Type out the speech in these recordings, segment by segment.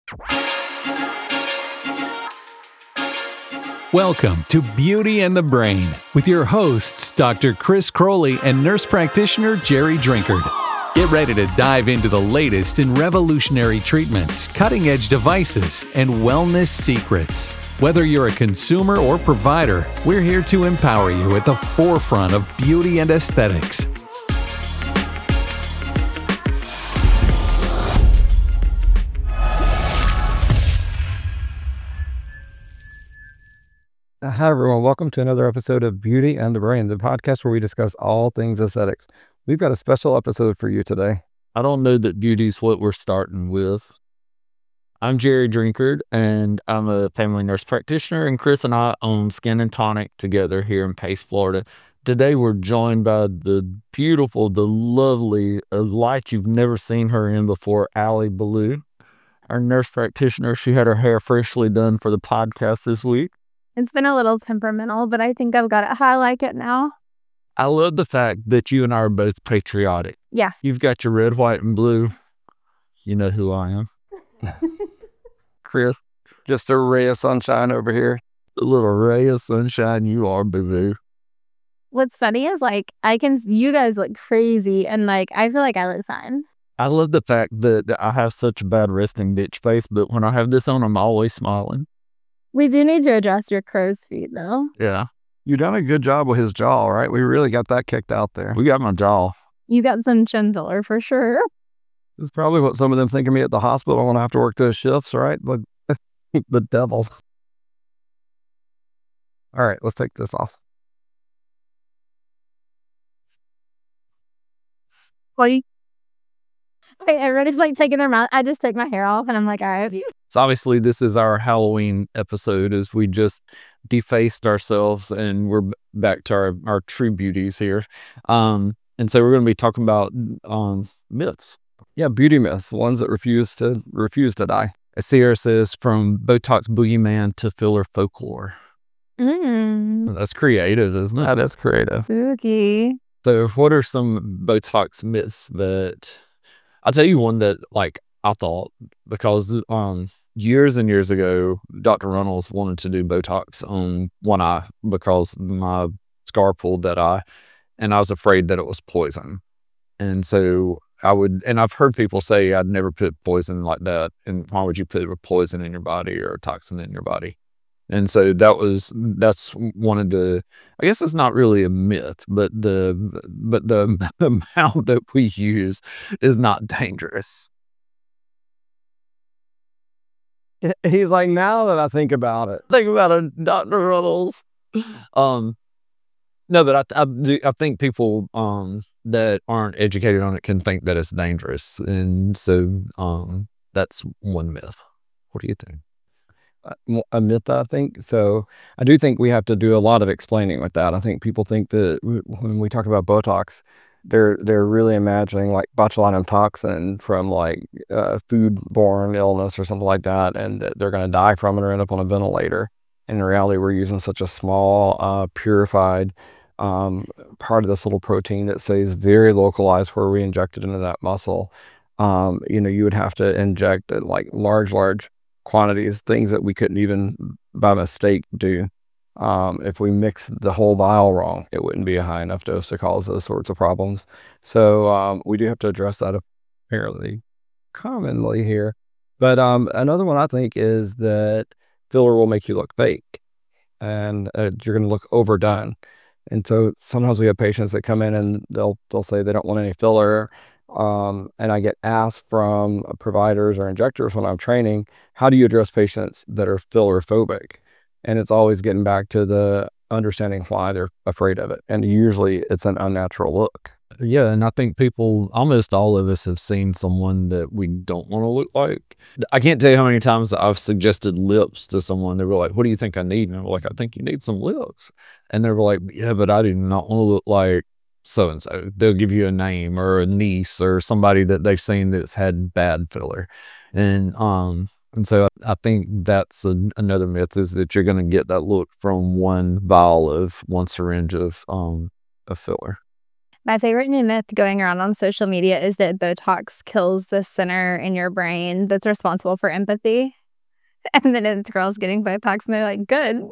Welcome to Beauty and the Brain with your hosts, Dr. Chris Crowley and nurse practitioner Jerry Drinkard. Get ready to dive into the latest in revolutionary treatments, cutting-edge devices, and wellness secrets. Whether you're a consumer or provider, we're here to empower you at the forefront of beauty and aesthetics. Hi, everyone. Welcome to another episode of Beauty and the Brain, the podcast where we discuss all things aesthetics. We've got a special episode for you today. I don't know that beauty's what we're starting with. I'm Jerry Drinkard, and I'm a family nurse practitioner, and Chris and I own Skin and Tonic together here in Pace, Florida. Today, we're joined by the beautiful, the lovely, a light you've never seen her in before, Allie Ballou, our nurse practitioner. She had her hair freshly done for the podcast this week. It's been a little temperamental, but I think I've got it how I like it now. I love the fact that you and I are both patriotic. Yeah. You've got your red, white, and blue. You know who I am. Chris, just a ray of sunshine over here. A little ray of sunshine you are, boo-boo. What's funny is you guys look crazy and I feel like I look fine. I love the fact that I have such a bad resting bitch face, but when I have this on, I'm always smiling. We do need to address your crow's feet though. Yeah. You've done a good job with his jaw, right? We really got that kicked out there. We got my jaw. You got some chin filler for sure. It's probably what some of them think of me at the hospital when I have to work those shifts, right? The devil. All right, let's take this off. Wait, everybody's taking their mouth. I just take my hair off and I'm like, all right. So obviously this is our Halloween episode as we just defaced ourselves and we're back to our true beauties here. And so we're going to be talking about myths. Yeah, beauty myths, ones that refuse to die. Sierra says from Botox boogeyman to filler folklore. That's creative, isn't it? That is creative. Spooky. So what are some Botox myths that... I'll tell you one that I thought, because years and years ago, Dr. Runnels wanted to do Botox on one eye because my scar pulled that eye, and I was afraid that it was poison. And so I've heard people say I'd never put poison like that, and why would you put a poison in your body or a toxin in your body? And so that's one of the, I guess it's not really a myth, but the amount that we use is not dangerous. He's like, now that I think about it. Think about it, Dr. Runnels. No, but I think people that aren't educated on it can think that it's dangerous, and so that's one myth. What do you think? A myth, I think. So I do think we have to do a lot of explaining with that. I think people think that when we talk about Botox, they're really imagining botulinum toxin from food-borne illness or something like that, and that they're going to die from it or end up on a ventilator. In reality, we're using such a small, purified part of this little protein that stays very localized where we inject it into that muscle. You would have to inject large quantities, things that we couldn't even by mistake do. If we mix the whole vial wrong, it wouldn't be a high enough dose to cause those sorts of problems. So we do have to address that fairly commonly here. But another one I think is that filler will make you look fake, and you're going to look overdone. And so sometimes we have patients that come in and they'll say they don't want any filler. And I get asked from providers or injectors when I'm training, how do you address patients that are filler phobic? And it's always getting back to the understanding why they're afraid of it. And usually it's an unnatural look. Yeah, and I think almost all of us have seen someone that we don't want to look like. I can't tell you how many times I've suggested lips to someone. They were like, what do you think I need? And I'm like, I think you need some lips. And they were like, yeah, but I do not want to look like so-and-so. They'll give you a name or a niece or somebody that they've seen that's had bad filler. And so I think that's another myth, is that you're going to get that look from one vial of one syringe of filler. My favorite new myth going around on social media is that Botox kills the center in your brain that's responsible for empathy. And then it's girls getting Botox and they're like, good.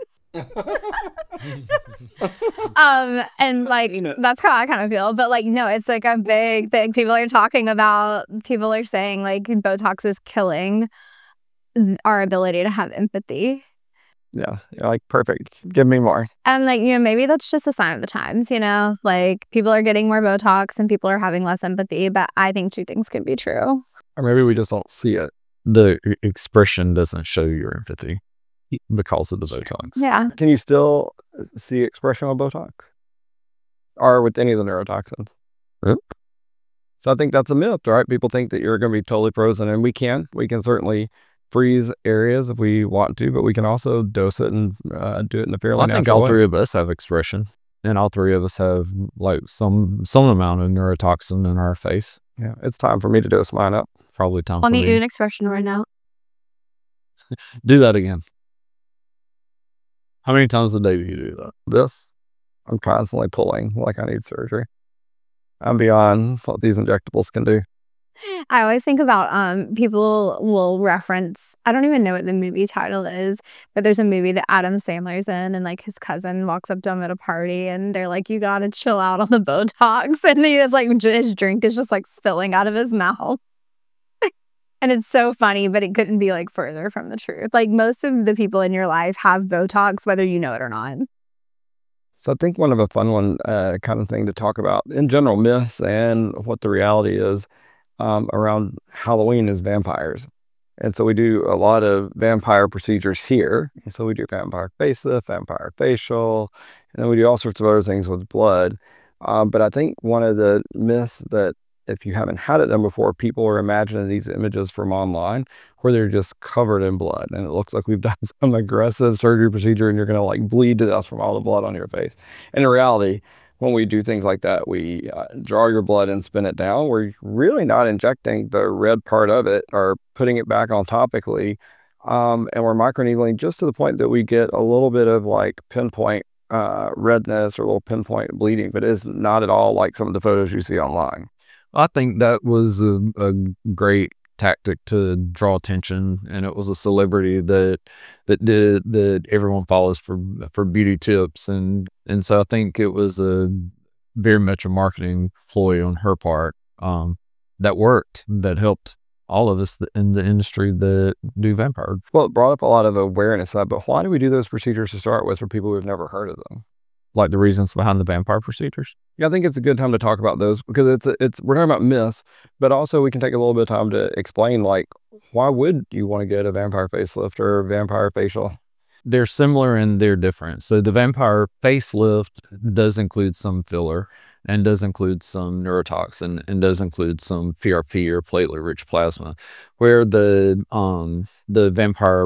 And like, that's how I kind of feel. But like, no, it's like a big thing people are talking about. People are saying like Botox is killing our ability to have empathy. Yeah, like, perfect. Give me more. And like, maybe that's just a sign of the times, like people are getting more Botox and people are having less empathy, but I think two things can be true. Or maybe we just don't see it. The expression doesn't show your empathy because of the Botox. Yeah. Can you still see expression on Botox? Or with any of the neurotoxins? Yep. So I think that's a myth, right? People think that you're going to be totally frozen, and we can certainly freeze areas if we want to, but we can also dose it and do it in a fairly natural way. I think all three of us have expression, and all three of us have like some amount of neurotoxin in our face. Yeah, it's time for me to dose mine up. Probably time Let for me me. do an expression right now. Do that again. How many times a day do you do that? This, I'm constantly pulling like I need surgery. I'm beyond what these injectables can do. I always think about people will reference, I don't even know what the movie title is, but there's a movie that Adam Sandler's in, and like his cousin walks up to him at a party and they're like, you gotta chill out on the Botox, and he is like, his drink is just like spilling out of his mouth. And it's so funny, but it couldn't be like further from the truth. Like most of the people in your life have Botox, whether you know it or not. So I think one of a fun one kind of thing to talk about in general, myths and what the reality is around Halloween is vampires. And so we do a lot of vampire procedures here. And so we do vampire facelift, vampire facial, and then we do all sorts of other things with blood. But I think one of the myths that if you haven't had it done before, people are imagining these images from online where they're just covered in blood. And it looks like we've done some aggressive surgery procedure and you're going to like bleed to death from all the blood on your face. And in reality, when we do things like that, we draw your blood and spin it down. We're really not injecting the red part of it or putting it back on topically. And we're microneedling just to the point that we get a little bit of like pinpoint redness or a little pinpoint bleeding, but it is not at all like some of the photos you see online. I think that was a great tactic to draw attention, and it was a celebrity that everyone follows for beauty tips, and so I think it was a very much a marketing ploy on her part that worked, that helped all of us in the industry that do vampire. Well, it brought up a lot of awareness of that, but why do we do those procedures to start with for people who've never heard of them? Like the reasons behind the vampire procedures? Yeah, I think it's a good time to talk about those because we're talking about myths, but also we can take a little bit of time to explain like why would you want to get a vampire facelift or a vampire facial? They're similar and they're different. So the vampire facelift does include some filler and does include some neurotoxin and does include some PRP or platelet-rich plasma, where the vampire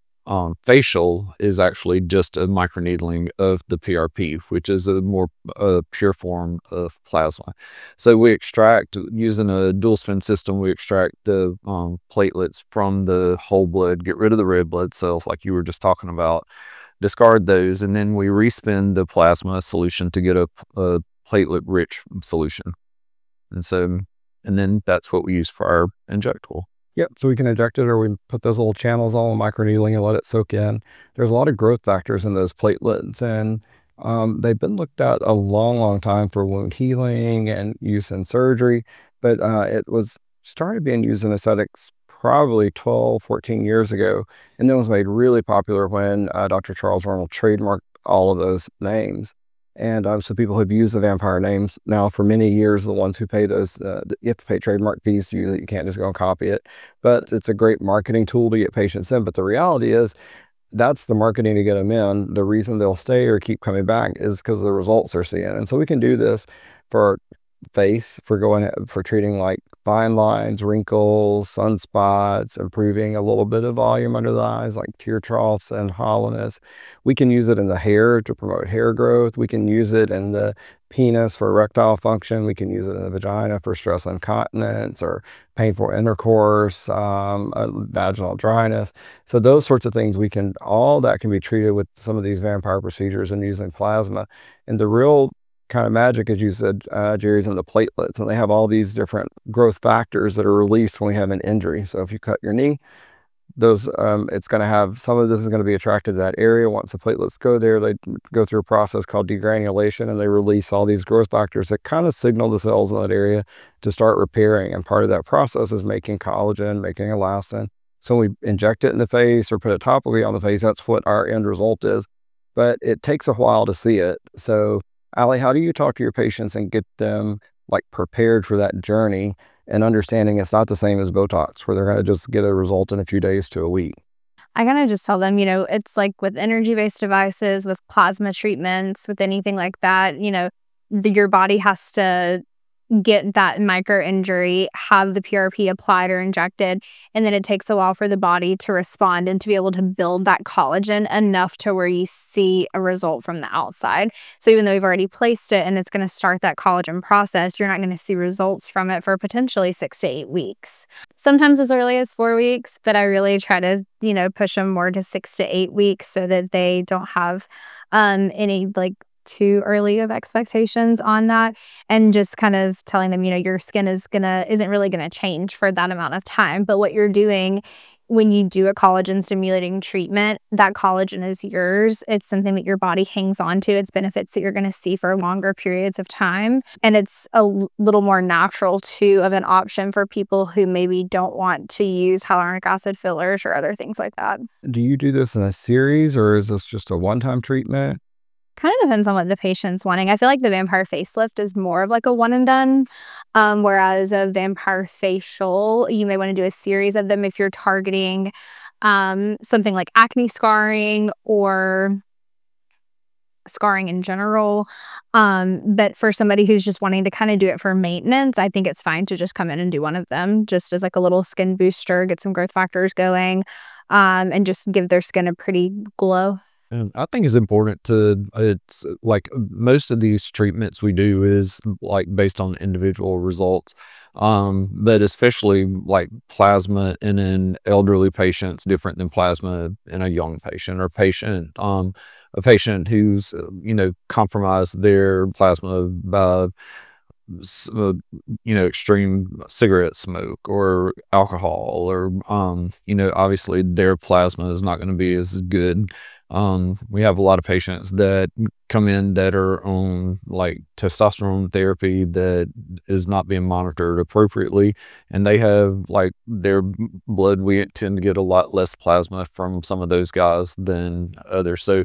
facial is actually just a microneedling of the PRP, which is a more pure form of plasma. So we extract, using a dual spin system, we extract the platelets from the whole blood, get rid of the red blood cells like you were just talking about, discard those, and then we respin the plasma solution to get a platelet-rich solution. And then that's what we use for our injectable. Yep, so we can inject it or we put those little channels on microneedling and let it soak in. There's a lot of growth factors in those platelets, and they've been looked at a long, long time for wound healing and use in surgery, but it was started being used in aesthetics probably 12, 14 years ago, and then was made really popular when Dr. Charles Arnold trademarked all of those names. And so people have used the vampire names now for many years. The ones who pay those, you have to pay trademark fees to use it. You can't just go and copy it. But it's a great marketing tool to get patients in. But the reality is, that's the marketing to get them in. The reason they'll stay or keep coming back is because of the results they're seeing. And so we can do this for face, for treating like fine lines, wrinkles, sunspots, improving a little bit of volume under the eyes, like tear troughs and hollowness. We can use it in the hair to promote hair growth. We can use it in the penis for erectile function. We can use it in the vagina for stress incontinence or painful intercourse, vaginal dryness. So those sorts of things, all that can be treated with some of these vampire procedures and using plasma. And the real kind of magic, as you said, Jerry's in the platelets, and they have all these different growth factors that are released when we have an injury. So if you cut your knee, those it's going to have some of this is going to be attracted to that area. Once the platelets go there, they go through a process called degranulation, and they release all these growth factors that kind of signal the cells in that area to start repairing. And part of that process is making collagen, making elastin. So we inject it in the face or put it topically on the face. That's what our end result is. But it takes a while to see it. So, Allie, how do you talk to your patients and get them like prepared for that journey and understanding it's not the same as Botox, where they're going to just get a result in a few days to a week? I kind of just tell them, it's like with energy-based devices, with plasma treatments, with anything like that, your body has to get that micro injury, have the PRP applied or injected, and then it takes a while for the body to respond and to be able to build that collagen enough to where you see a result from the outside. So even though you've already placed it and it's going to start that collagen process, you're not going to see results from it for potentially 6 to 8 weeks. Sometimes as early as 4 weeks, but I really try to, push them more to 6 to 8 weeks so that they don't have any too early of expectations on that, and just kind of telling them, your skin isn't really gonna change for that amount of time. But what you're doing when you do a collagen stimulating treatment, that collagen is yours. It's something that your body hangs on to. It's benefits that you're gonna see for longer periods of time. And it's a little more natural too of an option for people who maybe don't want to use hyaluronic acid fillers or other things like that. Do you do this in a series, or is this just a one-time treatment? Kind of depends on what the patient's wanting. I feel like the vampire facelift is more of like a one and done, whereas a vampire facial, you may want to do a series of them if you're targeting something like acne scarring or scarring in general. But for somebody who's just wanting to kind of do it for maintenance, I think it's fine to just come in and do one of them just as like a little skin booster, get some growth factors going, and just give their skin a pretty glow. And I think it's important it's like most of these treatments we do is like based on individual results. But especially like plasma in an elderly patient's different than plasma in a young patient or a patient who's, compromised their plasma by extreme cigarette smoke or alcohol, or obviously their plasma is not going to be as good. We have a lot of patients that come in that are on like testosterone therapy that is not being monitored appropriately, and they have like their blood, we tend to get a lot less plasma from some of those guys than others. So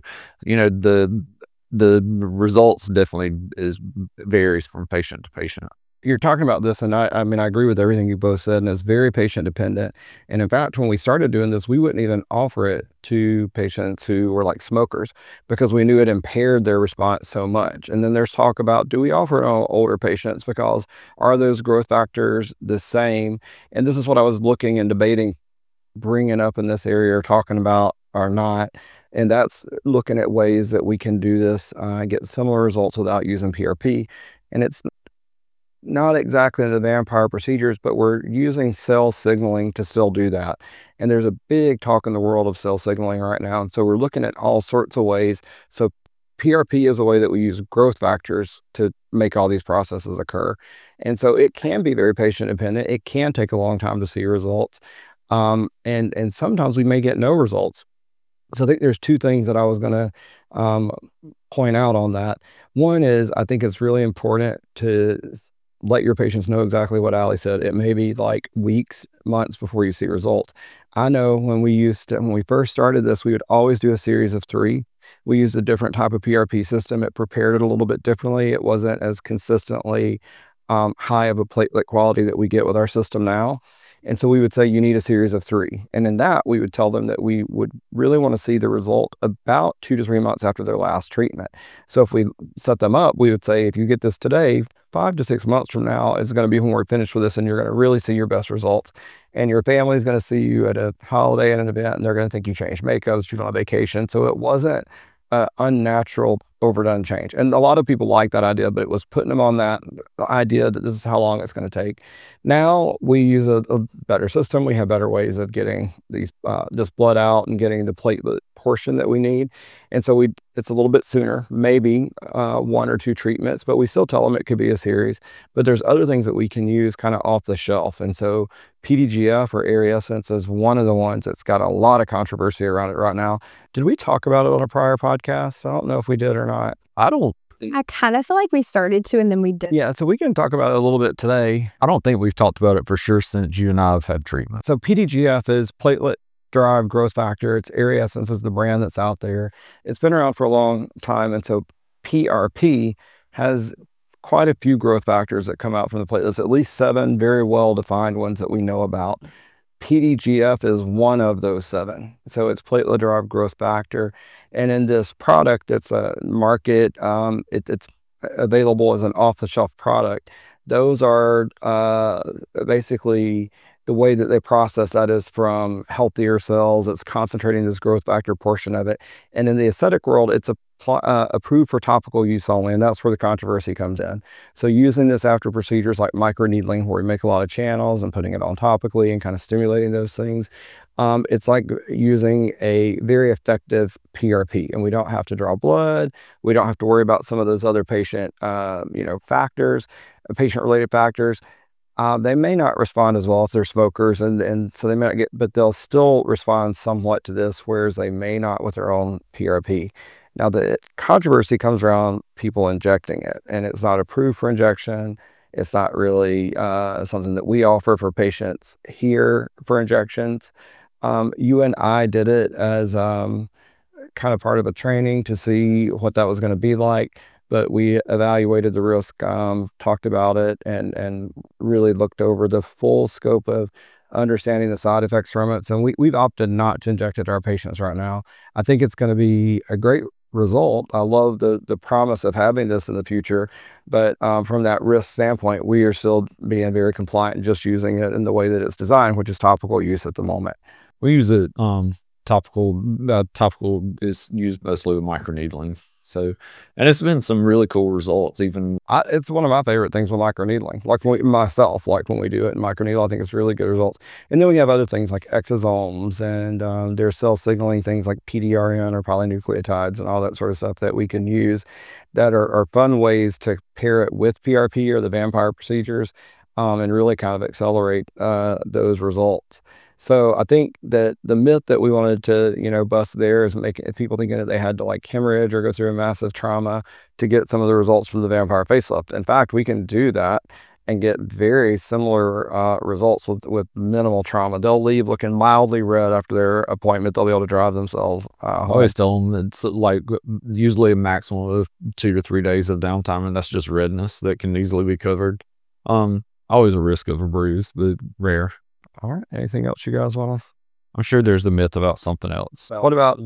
the results definitely varies from patient to patient. You're talking about this, and I mean, I agree with everything you both said, and it's very patient dependent. And in fact, when we started doing this, we wouldn't even offer it to patients who were like smokers because we knew it impaired their response so much. And then there's talk about, do we offer it on older patients, because are those growth factors the same? And this is what I was looking and debating, bringing up in this area or talking about or not. And that's looking at ways that we can do this, get similar results without using PRP. And it's not exactly the vampire procedures, but we're using cell signaling to still do that. And there's a big talk in the world of cell signaling right now. And so we're looking at all sorts of ways. So PRP is a way that we use growth factors to make all these processes occur. And so it can be very patient dependent. It can take a long time to see results. And sometimes we may get no results. So I think there's two things that I was going to point out on that. One is, I think it's really important to let your patients know exactly what Allie said. It may be like weeks, months before you see results. I know when we first started this, we would always do a series of 3. We used a different type of PRP system. It prepared it a little bit differently. It wasn't as consistently high of a platelet quality that we get with our system now. And so we would say you need a series of 3. And in that, we would tell them that we would really want to see the result about 2 to 3 months after their last treatment. So if we set them up, we would say, if you get this today, 5 to 6 months from now is going to be when we're finished with this, and you're going to really see your best results. And your family is going to see you at a holiday and an event, and they're going to think you changed makeup, you're on vacation. So it wasn't unnatural, overdone change. And a lot of people like that idea, but it was putting them on that idea that this is how long it's going to take. Now we use a better system. We have better ways of getting these this blood out and getting the platelet portion that we need. And so it's a little bit sooner, maybe 1 or 2 treatments, but we still tell them it could be a series. But there's other things that we can use kind of off the shelf. And so PDGF or Aerie Essence is one of the ones that's got a lot of controversy around it right now. Did we talk about it on a prior podcast? I don't know if we did or not. I kind of feel like we started to and then we did. Yeah, so we can talk about it a little bit today. don't think we've talked about it for sure since you and I have had treatment. So PDGF is platelet-derived growth factor. It's Aerie Essence is the brand that's out there. It's been around for a long time, and so PRP has quite a few growth factors that come out from the platelets, at least 7 very well-defined ones that we know about. PDGF is one of those 7. So it's platelet-derived growth factor. And in this product, it's a market, it's available as an off-the-shelf product. Those are basically the way that they process that is from healthier cells. It's concentrating this growth factor portion of it. And in the aesthetic world, it's approved for topical use only, and that's where the controversy comes in. So using this after procedures like microneedling, where we make a lot of channels and putting it on topically and kind of stimulating those things, it's like using a very effective PRP, and we don't have to draw blood. We don't have to worry about some of those other patient, factors, patient-related factors. They may not respond as well if they're smokers, and so they may not but they'll still respond somewhat to this, whereas they may not with their own PRP. Now, the controversy comes around people injecting it, and it's not approved for injection. It's not really something that we offer for patients here for injections. You and I did it as kind of part of a training to see what that was going to be like, but we evaluated the risk, talked about it, and really looked over the full scope of understanding the side effects from it. So we've opted not to inject it to our patients right now. I think it's going to be a great result. I love the promise of having this in the future, but from that risk standpoint, we are still being very compliant and just using it in the way that it's designed, which is topical use at the moment. We use it topical. Topical is used mostly with microneedling. So, and it's been some really cool results. Even it's one of my favorite things with microneedling. Like when we do it in microneedle, I think it's really good results. And then we have other things like exosomes and there's cell signaling things like PDRN or polynucleotides and all that sort of stuff that we can use that are fun ways to pair it with PRP or the vampire procedures and really kind of accelerate those results. So I think that the myth that we wanted to, bust there is making people thinking that they had to like hemorrhage or go through a massive trauma to get some of the results from the vampire facelift. In fact, we can do that and get very similar results with minimal trauma. They'll leave looking mildly red after their appointment. They'll be able to drive themselves home. I always tell them it's like usually a maximum of 2 to 3 days of downtime, and that's just redness that can easily be covered. Always a risk of a bruise, but rare. All right. Anything else you guys want to? I'm sure there's a myth about something else. What about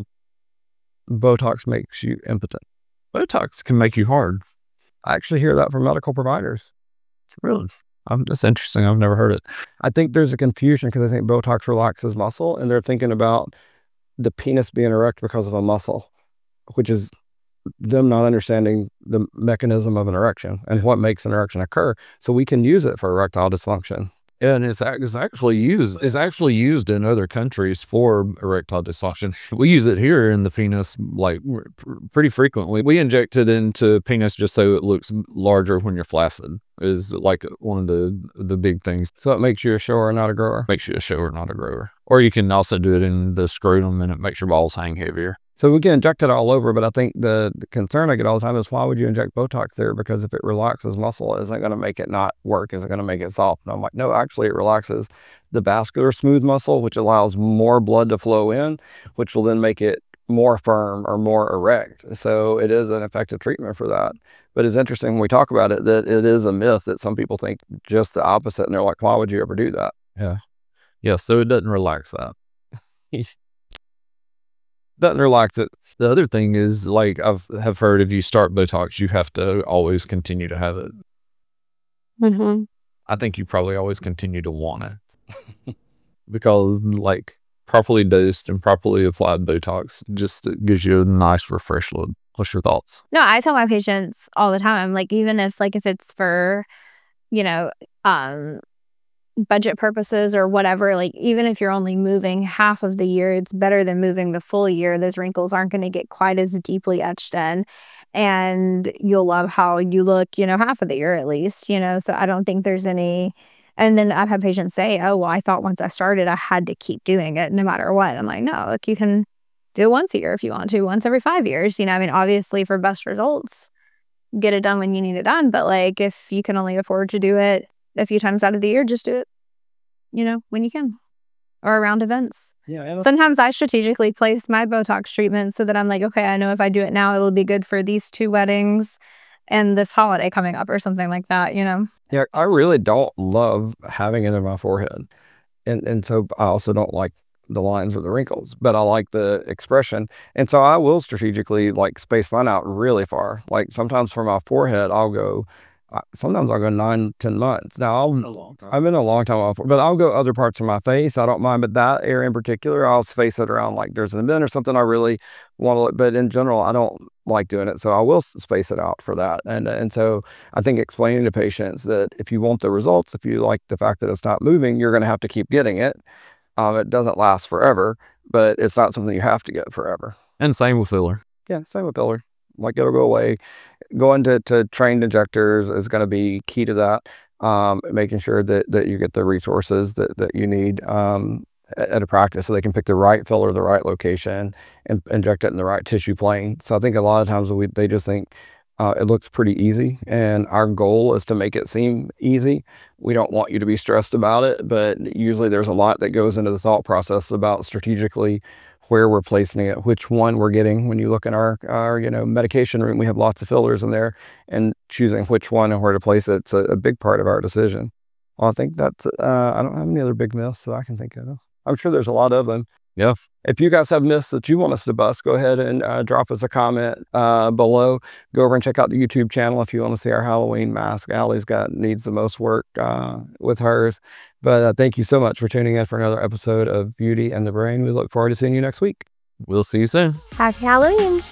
Botox makes you impotent? Botox can make you hard. I actually hear that from medical providers. Really? That's interesting. I've never heard it. I think there's a confusion because I think Botox relaxes muscle, and they're thinking about the penis being erect because of a muscle, which is them not understanding the mechanism of an erection and what makes an erection occur. So we can use it for erectile dysfunction. Yeah, and it's actually used in other countries for erectile dysfunction. We use it here in the penis like pretty frequently. We inject it into penis just so it looks larger when you're flaccid. Is like one of the big things. So it makes you a shower, not a grower. Makes you a shower, not a grower. Or you can also do it in the scrotum, and it makes your balls hang heavier. So we can inject it all over, but I think the concern I get all the time is why would you inject Botox there? Because if it relaxes muscle, isn't going to make it not work? Is it going to make it soft? And I'm like, no, actually it relaxes the vascular smooth muscle, which allows more blood to flow in, which will then make it more firm or more erect. So it is an effective treatment for that. But it's interesting when we talk about it that it is a myth that some people think just the opposite, and they're like, why would you ever do that? Yeah, so it doesn't relax that. Doesn't relax it. The other thing is, like, have heard if you start Botox, you have to always continue to have it. Mm-hmm. I think you probably always continue to want it. Because, like, properly dosed and properly applied Botox just gives you a nice refresh look. What's your thoughts? No, I tell my patients all the time, like, even if it's for, budget purposes or whatever, like even if you're only moving half of the year, it's better than moving the full year. Those wrinkles aren't going to get quite as deeply etched in, and you'll love how you look, half of the year at least, so I don't think there's any. And then I've had patients say, oh, well, I thought once I started, I had to keep doing it no matter what. I'm like, no, look, you can do it once a year if you want to, once every 5 years, obviously for best results, get it done when you need it done. But like, if you can only afford to do it a few times out of the year, just do it, when you can, or around events. Yeah. Sometimes I strategically place my Botox treatment so that I'm like, okay, I know if I do it now, it'll be good for these 2 weddings and this holiday coming up or something like that, Yeah, I really don't love having it in my forehead. And so I also don't like the lines or the wrinkles, but I like the expression. And so I will strategically like space mine out really far. Like sometimes for my forehead, sometimes I'll go 9-10 months. Now I've been a long time off, but I'll go other parts of my face. I don't mind, but that area in particular, I'll space it around like there's an event or something I really want to look, but in general, I don't like doing it. So I will space it out for that. And so I think explaining to patients that if you want the results, if you like the fact that it's not moving, you're going to have to keep getting it. It doesn't last forever, but it's not something you have to get forever. And same with filler. Yeah, same with filler. Like it'll go away. Going to trained injectors is going to be key to that. Making sure that you get the resources that you need at a practice so they can pick the right filler, the right location, and inject it in the right tissue plane. So I think a lot of times they just think it looks pretty easy, and our goal is to make it seem easy. We don't want you to be stressed about it, but usually there's a lot that goes into the thought process about strategically where we're placing it, which one we're getting. When you look in our medication room, we have lots of fillers in there, and choosing which one and where to place it's a big part of our decision. Well, I think that's, I don't have any other big myths that I can think of. I'm sure there's a lot of them. Yeah. If you guys have myths that you want us to bust, go ahead and drop us a comment below. Go over and check out the YouTube channel if you want to see our Halloween mask. Allie's needs the most work with hers. But thank you so much for tuning in for another episode of Beauty and the Brain. We look forward to seeing you next week. We'll see you soon. Happy Halloween.